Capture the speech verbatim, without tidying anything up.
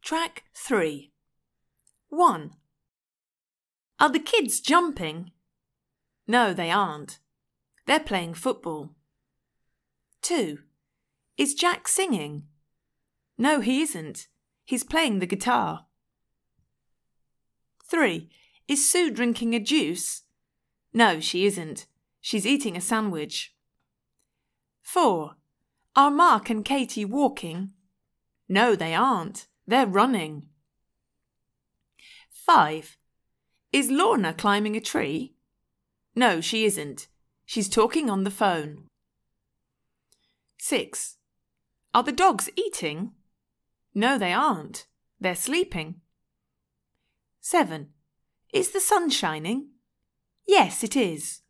Track three. one. Are the kids jumping? No, they aren't. They're playing football. two. Is Jack singing? No, he isn't. He's playing the guitar. three. Is Sue drinking a juice? No, she isn't. She's eating a sandwich. four. Are Mark and Katie walking? No, they aren't. They're running. five. Is Lorna climbing a tree? No, she isn't. She's talking on the phone. six. Are the dogs eating? No, they aren't. They're sleeping. seven. Is the sun shining? Yes, it is.